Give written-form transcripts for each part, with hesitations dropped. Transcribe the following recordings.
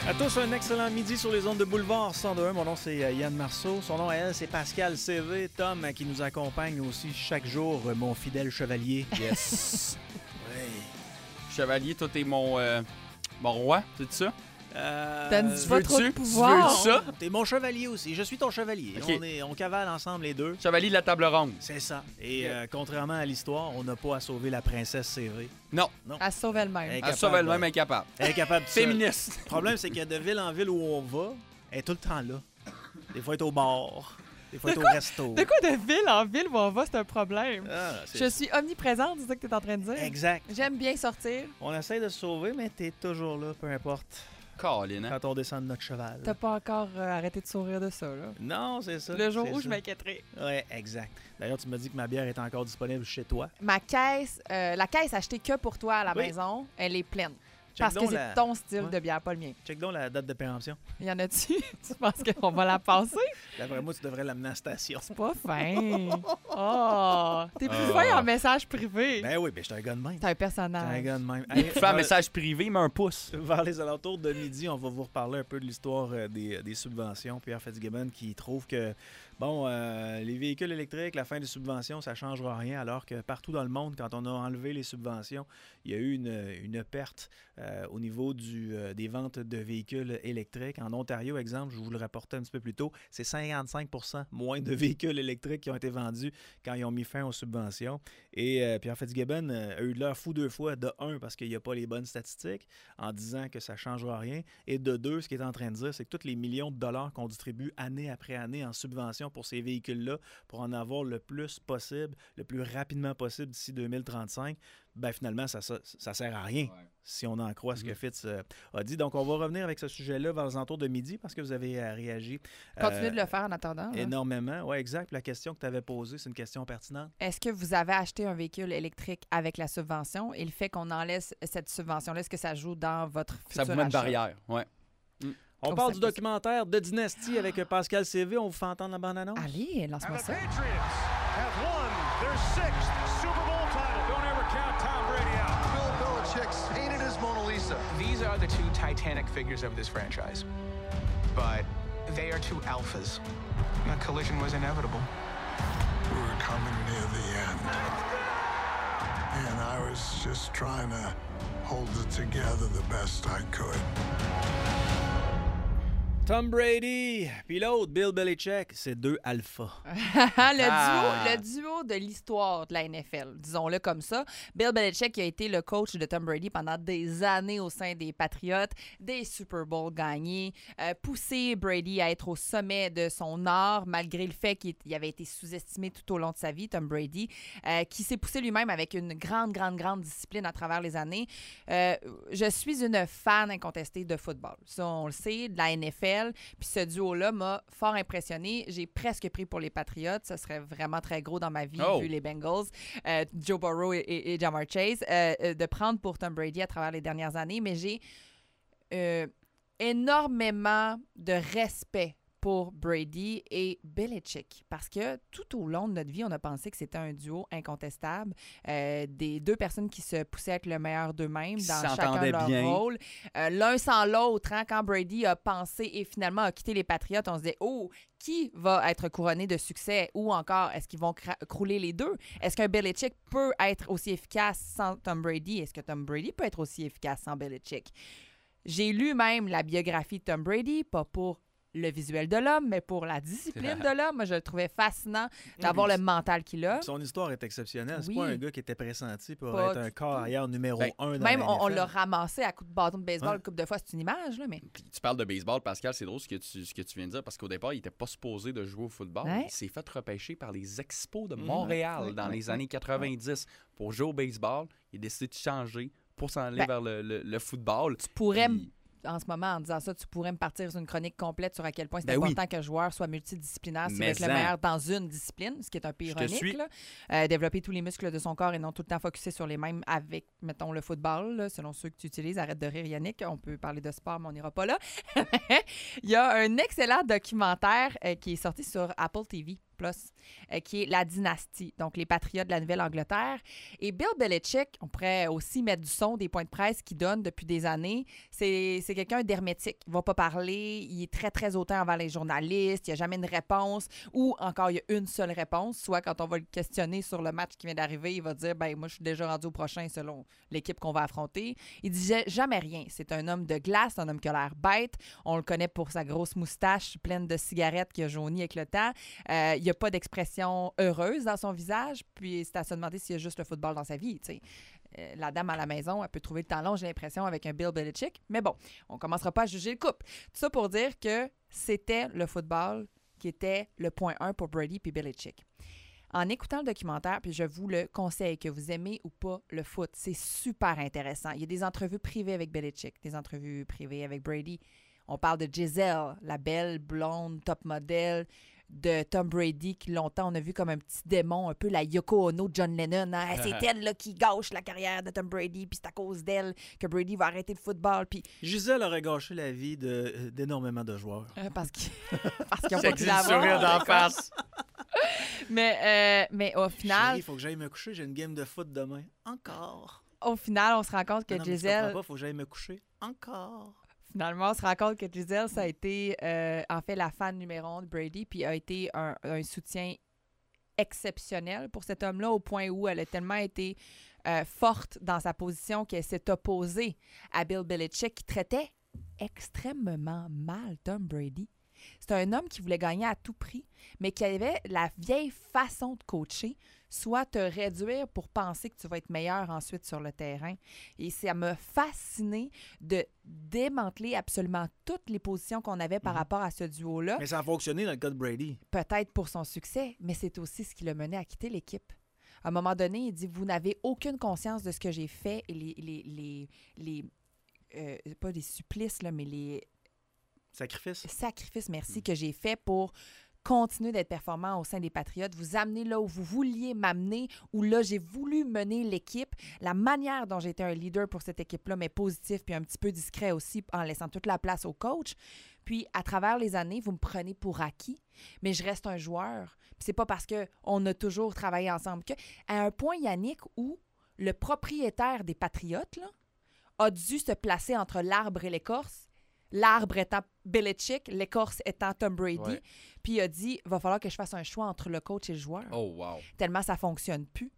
À tous, un excellent midi sur les ondes de Boulevard 102.1. Mon nom, c'est Yann Marceau. Son nom à elle, c'est Pascal CV. Tom, qui nous accompagne aussi chaque jour, mon fidèle chevalier. Yes. Oui. Chevalier, toi, t'es mon roi, c'est ça? Donne-tu pas trop de pouvoir? Tu veux ça? T'es mon chevalier aussi. Je suis ton chevalier. Okay. On cavale ensemble les deux. Chevalier de la table ronde. C'est ça. Et contrairement à l'histoire, on n'a pas à sauver la princesse CV. Non. Elle se sauve elle-même. Elle sauve elle-même incapable. Incapable de seule. Féministe. Le problème, c'est que de ville en ville où on va, elle est tout le temps là. Des fois, elle est au bar. Des fois, elle est au resto. De quoi de ville en ville où on va, c'est un problème. Ah, Je suis omniprésente, c'est ça que tu es en train de dire? Exact. J'aime bien sortir. On essaie de se sauver, mais t'es toujours là, peu importe. Colin, hein? Quand on descend de notre cheval. T'as pas encore arrêté de sourire de ça, là? Non, c'est ça. Le jour c'est où ça. je m'inquiéterai. Oui, exact. D'ailleurs, tu m'as dit que ma bière est encore disponible chez toi. Ma caisse, la caisse achetée que pour toi à la Oui. maison, elle est pleine. Check Parce que donc c'est ton style Ouais. de bière, pas le mien. Check donc la date de péremption. Y en a-tu? Tu penses qu'on va la passer? D'après moi, tu devrais l'amener à la station. C'est pas fin. Oh! T'es plus fin en message privé. Ben oui, ben je suis un gars de même. T'es un Je suis un personnage. gars de même. Tu fais un message privé, mais un pouce. Vers les alentours de midi, on va vous reparler un peu de l'histoire des subventions. Pierre Fitzgibbon qui trouve que, bon, les véhicules électriques, la fin des subventions, ça ne changera rien, alors que partout dans le monde, quand on a enlevé les subventions, il y a eu une perte au niveau des ventes de véhicules électriques. En Ontario, exemple, je vous le rapportais un petit peu plus tôt, c'est 55% moins de véhicules électriques qui ont été vendus quand ils ont mis fin aux subventions. Et Pierre Fitzgibbon a eu de l'air fou deux fois. De un, parce qu'il n'y a pas les bonnes statistiques, en disant que ça ne changera rien. Et de deux, ce qu'il est en train de dire, c'est que tous les millions de dollars qu'on distribue année après année en subventions pour ces véhicules-là, pour en avoir le plus possible, le plus rapidement possible d'ici 2035, ben finalement, ça sert à rien, si on en croit ce que Fitz a dit. Donc, on va revenir avec ce sujet-là vers les alentours de midi, parce que vous avez réagi Continuez de le faire en attendant. hein. énormément. Oui, exact. La question que tu avais posée, c'est une question pertinente. Est-ce que vous avez acheté un véhicule électrique avec la subvention et le fait qu'on enlève cette subvention-là, est-ce que ça joue dans votre futur Ça vous met une achat? barrière, ouais. On Oh, parle ça du fait- documentaire de Dynasty avec Pascal CV. On vous fait entendre la bande-annonce? Allez, lance-moi And the ça. Patriots have won their 6th Super Bowl title. Don't ever count Tom Brady out. Bill Belichick's painted as Mona Lisa. These are the two titanic figures of this franchise. But they are two alphas. A collision was inevitable. We were coming near the end. And I was just trying to hold it together the best I could. Tom Brady, puis l'autre, Bill Belichick, c'est deux alphas. Le duo de l'histoire de la NFL, disons-le comme ça. Bill Belichick qui a été le coach de Tom Brady pendant des années au sein des Patriots, des Super Bowls gagnés, poussé Brady à être au sommet de son art, malgré le fait qu'il avait été sous-estimé tout au long de sa vie, Tom Brady, qui s'est poussé lui-même avec une grande discipline à travers les années. Je suis une fan incontestée de football. Ça, on le sait, de la NFL. Puis ce duo-là m'a fort impressionné. J'ai presque pris pour les Patriots. Ça serait vraiment très gros dans ma vie, vu les Bengals. Joe Burrow et Ja'Marr Chase. De prendre pour Tom Brady à travers les dernières années. Mais j'ai énormément de respect pour Brady et Belichick. Parce que tout au long de notre vie, on a pensé que c'était un duo incontestable. Des deux personnes qui se poussaient à être le meilleur d'eux-mêmes dans chacun s'entendaient leur bien. rôle. L'un sans l'autre, hein, quand Brady a pensé et finalement a quitté les Patriots, on se disait « Oh, qui va être couronné de succès? » Ou encore, est-ce qu'ils vont crouler les deux? Est-ce qu'un Belichick peut être aussi efficace sans Tom Brady? Est-ce que Tom Brady peut être aussi efficace sans Belichick? J'ai lu même la biographie de Tom Brady, pas pour le visuel de l'homme, mais pour la discipline de l'homme. Moi, je le trouvais fascinant d'avoir le mental qu'il a. Son histoire est exceptionnelle. C'est Oui. pas un gars qui était pressenti pour Pas être un du corps tout. arrière numéro Ben, 1 dans Même, la on NFL. l'a ramassé à coups de bâton de baseball Ouais. une couple de fois. C'est une image, là, mais... Puis tu parles de baseball, Pascal, c'est drôle ce que tu viens de dire, parce qu'au départ, il n'était pas supposé de jouer au football. Ouais. Il s'est fait repêcher par les Expos de Montréal dans les ouais. années 90 pour jouer au baseball. Il a décidé de changer pour s'en aller vers le football. Tu pourrais, Puis- en ce moment, en disant ça, tu pourrais me partir sur une chronique complète sur à quel point c'est Ben oui. important qu'un joueur soit multidisciplinaire s'il veut Mais être le en. meilleur dans une discipline, ce qui est un peu Je te ironique. suis. Là. Développer tous les muscles de son corps et non tout le temps focusser sur les mêmes avec, mettons, le football, là, selon ceux que tu utilises. Arrête de rire, Yannick. On peut parler de sport, mais on n'ira pas là. Il y a un excellent documentaire qui est sorti sur Apple TV+. Plus, qui est la dynastie, donc les Patriotes de la Nouvelle-Angleterre. Et Bill Belichick, on pourrait aussi mettre du son des points de presse qu'il donne depuis des années. C'est quelqu'un d'hermétique. Il ne va pas parler, il est très, très hautain envers les journalistes, il n'y a jamais une réponse, ou encore il y a une seule réponse, soit quand on va le questionner sur le match qui vient d'arriver, il va dire « ben moi je suis déjà rendu au prochain selon l'équipe qu'on va affronter ». Il dit jamais rien. C'est un homme de glace, un homme qui a l'air bête. On le connaît pour sa grosse moustache pleine de cigarettes qui a jauni avec le temps. Il n'y a pas d'expression heureuse dans son visage, puis c'est à se demander s'il y a juste le football dans sa vie, tu sais. La dame à la maison, elle peut trouver le temps long, j'ai l'impression, avec un Bill Belichick. Mais bon, on ne commencera pas à juger le couple. Tout ça pour dire que c'était le football qui était le point 1 pour Brady puis Belichick. En écoutant le documentaire, puis je vous le conseille, que vous aimez ou pas le foot, c'est super intéressant. Il y a des entrevues privées avec Belichick, des entrevues privées avec Brady. On parle de Giselle, la belle, blonde, top modèle de Tom Brady, qui longtemps on a vu comme un petit démon, un peu la Yoko Ono de John Lennon. Hein? C'est elle là, qui gâche la carrière de Tom Brady, puis c'est à cause d'elle que Brady va arrêter le football. Puis Gisèle aurait gâché la vie d'énormément de joueurs. parce qu'ils ont pas pu le sourire d'en face. mais au final... Il faut que j'aille me coucher, j'ai une game de foot demain. Encore. Au final, on se rend compte que Non, mais tu Gisèle... comprends pas, faut que j'aille me coucher. Encore. Finalement, on se rend compte que Gisèle, ça a été en fait la fan numéro 1 de Brady, puis a été un soutien exceptionnel pour cet homme-là, au point où elle a tellement été forte dans sa position qu'elle s'est opposée à Bill Belichick, qui traitait extrêmement mal Tom Brady. C'est un homme qui voulait gagner à tout prix, mais qui avait la vieille façon de coacher, soit te réduire pour penser que tu vas être meilleur ensuite sur le terrain. Et ça m'a fasciné de démanteler absolument toutes les positions qu'on avait par rapport à ce duo-là. Mais ça a fonctionné dans le cas de Brady. Peut-être pour son succès, mais c'est aussi ce qui l'a mené à quitter l'équipe. À un moment donné, il dit « Vous n'avez aucune conscience de ce que j'ai fait et pas les supplices, là, mais les... Sacrifices, merci, que j'ai fait pour continuer d'être performant au sein des Patriotes, vous amener là où vous vouliez m'amener, où là, j'ai voulu mener l'équipe. La manière dont j'ai été un leader pour cette équipe-là, mais positif, puis un petit peu discret aussi, en laissant toute la place au coach. Puis, à travers les années, vous me prenez pour acquis, mais je reste un joueur. Puis, c'est pas parce qu'on a toujours travaillé ensemble que, à un point, Yannick, où le propriétaire des Patriotes là, a dû se placer entre l'arbre et l'écorce. L'arbre étant Belichick, l'écorce étant Tom Brady. Ouais. Puis il a dit, il va falloir que je fasse un choix entre le coach et le joueur. Oh, wow. Tellement ça ne fonctionne plus.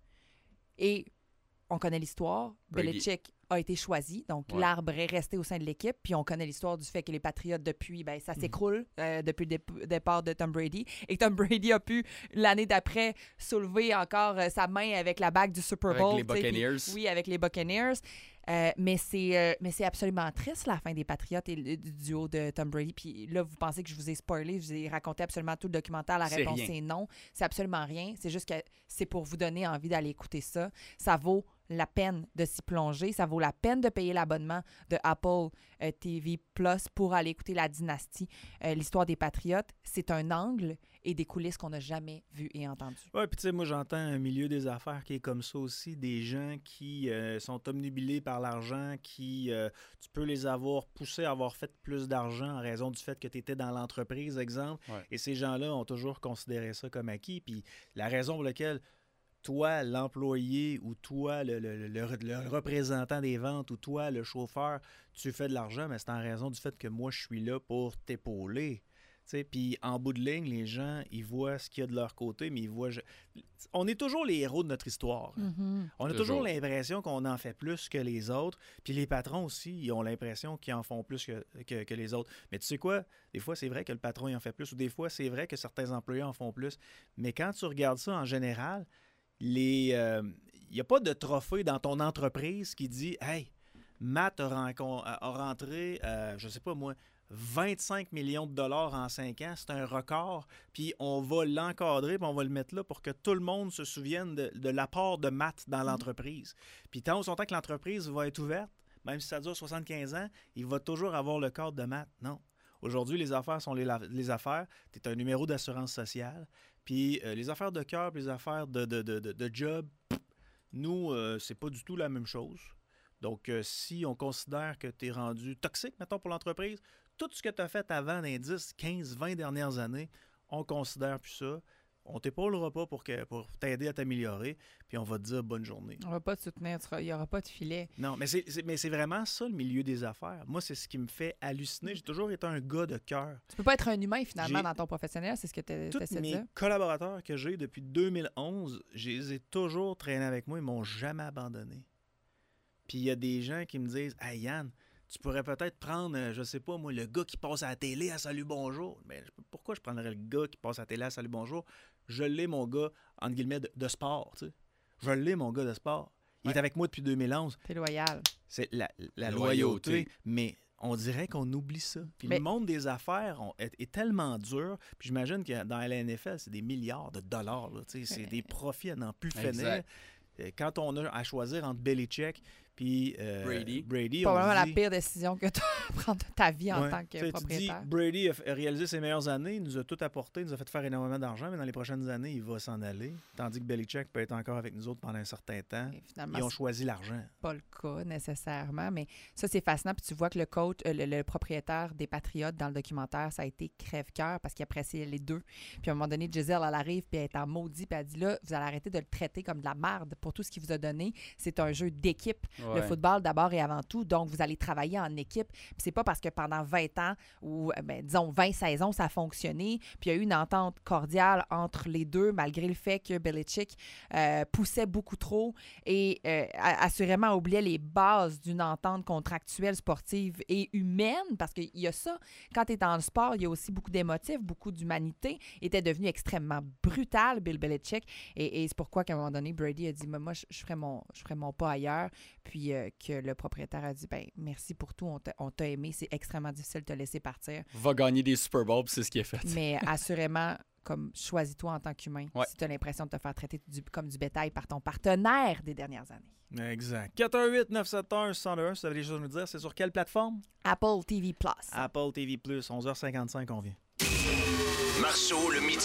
Et on connaît l'histoire. Belichick a été choisi. Donc, l'arbre est resté au sein de l'équipe. Puis on connaît l'histoire du fait que les Patriotes, depuis, ben, ça s'écroule depuis le départ de Tom Brady. Et Tom Brady a pu, l'année d'après, soulever encore sa main avec la bague du Super Bowl. Avec les Buccaneers. Puis, oui, avec les Buccaneers. Mais c'est absolument triste, la fin des Patriotes et du duo de Tom Brady. Puis là, vous pensez que je vous ai spoilé, je vous ai raconté absolument tout le documentaire. La réponse, c'est non. C'est absolument rien. C'est juste que c'est pour vous donner envie d'aller écouter ça. Ça vaut la peine de s'y plonger. Ça vaut la peine de payer l'abonnement de Apple TV Plus pour aller écouter La Dynastie, l'histoire des Patriotes. C'est un angle et des coulisses qu'on n'a jamais vues et entendues. Oui, puis tu sais, moi, j'entends un milieu des affaires qui est comme ça aussi, des gens qui sont omnubilés par l'argent, qui, tu peux les avoir poussés à avoir fait plus d'argent en raison du fait que tu étais dans l'entreprise, exemple. Ouais. Et ces gens-là ont toujours considéré ça comme acquis. Puis la raison pour laquelle toi, l'employé, ou toi, le représentant des ventes, ou toi, le chauffeur, tu fais de l'argent, mais c'est en raison du fait que moi, je suis là pour t'épauler. Puis en bout de ligne, les gens, ils voient ce qu'il y a de leur côté, mais ils voient... On est toujours les héros de notre histoire. Mm-hmm. On a toujours l'impression qu'on en fait plus que les autres. Puis les patrons aussi, ils ont l'impression qu'ils en font plus que les autres. Mais tu sais quoi? Des fois, c'est vrai que le patron il en fait plus, ou des fois, c'est vrai que certains employés en font plus. Mais quand tu regardes ça en général, il n'y a pas de trophée dans ton entreprise qui dit « Hey, Matt a rentré, je sais pas moi, 25 millions de dollars en 5 ans, c'est un record, puis on va l'encadrer, puis on va le mettre là pour que tout le monde se souvienne de l'apport de Matt dans l'entreprise. Puis tant ou longtemps que l'entreprise va être ouverte, même si ça dure 75 ans, il va toujours avoir le cadre de Matt. Non. Aujourd'hui, les affaires sont les affaires. Tu es un numéro d'assurance sociale, puis les affaires de cœur, puis les affaires de job, nous, c'est pas du tout la même chose. Donc, si on considère que tu es rendu toxique, mettons, pour l'entreprise, tout ce que tu as fait avant dans les 10, 15, 20 dernières années, on considère plus ça. On t'épaulera pas pour t'aider à t'améliorer, puis on va te dire bonne journée. On va pas te soutenir, il n'y aura pas de filet. Non, mais c'est vraiment ça, le milieu des affaires. Moi, c'est ce qui me fait halluciner. J'ai toujours été un gars de cœur. Tu peux pas être un humain, finalement, dans ton professionnel, c'est ce que tu essaies Tous de mes dire. collaborateurs que j'ai depuis 2011, je les ai toujours traînés avec moi, ils m'ont jamais abandonné. Puis il y a des gens qui me disent « Hey Yann, tu pourrais peut-être prendre, je sais pas moi, le gars qui passe à la télé à Salut Bonjour. » Mais pourquoi je prendrais le gars qui passe à la télé à Salut Bonjour? Je l'ai, mon gars, entre guillemets, de sport, tu sais. Je l'ai, mon gars de sport. Il est avec moi depuis 2011. T'es loyal. C'est la loyauté, mais on dirait qu'on oublie ça. Puis le monde des affaires est tellement dur. Puis j'imagine que dans la NFL, c'est des milliards de dollars. Là, c'est des profits à n'en plus finir. Quand on a à choisir entre Belichick puis Brady, probablement on dit, la pire décision que tu as prendre de ta vie en tant que propriétaire. Tu dis, Brady a réalisé ses meilleures années, il nous a tout apporté, il nous a fait faire énormément d'argent, mais dans les prochaines années, il va s'en aller. Tandis que Belichick peut être encore avec nous autres pendant un certain temps. Ils ont choisi l'argent. Pas le cas nécessairement, mais ça, c'est fascinant. Puis tu vois que le coach, le propriétaire des Patriotes dans le documentaire, ça a été crève-cœur parce qu'il appréciait les deux. Puis à un moment donné, Giselle, elle arrive, puis elle est en maudit, puis elle dit là, vous allez arrêter de le traiter comme de la merde pour tout ce qu'il vous a donné. C'est un jeu d'équipe. Le football, d'abord et avant tout. Donc, vous allez travailler en équipe. Puis c'est pas parce que pendant 20 ans ou, disons, 20 saisons, ça a fonctionné. Puis il y a eu une entente cordiale entre les deux, malgré le fait que Belichick poussait beaucoup trop et assurément oubliait les bases d'une entente contractuelle, sportive et humaine. Parce qu'il y a ça. Quand tu es dans le sport, il y a aussi beaucoup d'émotifs, beaucoup d'humanité. Il était devenu extrêmement brutal, Bill Belichick. Et c'est pourquoi qu'à un moment donné, Brady a dit, moi, je ferai mon pas ailleurs. Puis que le propriétaire a dit, merci pour tout, on t'a aimé, c'est extrêmement difficile de te laisser partir. Va gagner des Super Bowls, c'est ce qu'il a fait. Mais assurément, comme choisis-toi en tant qu'humain si tu as l'impression de te faire traiter comme du bétail par ton partenaire des dernières années. Exact. 418-971-61, si vous avez des choses à nous dire, c'est sur quelle plateforme? Apple TV+. Apple TV+, 11h55, on vient. Marceau, le midi.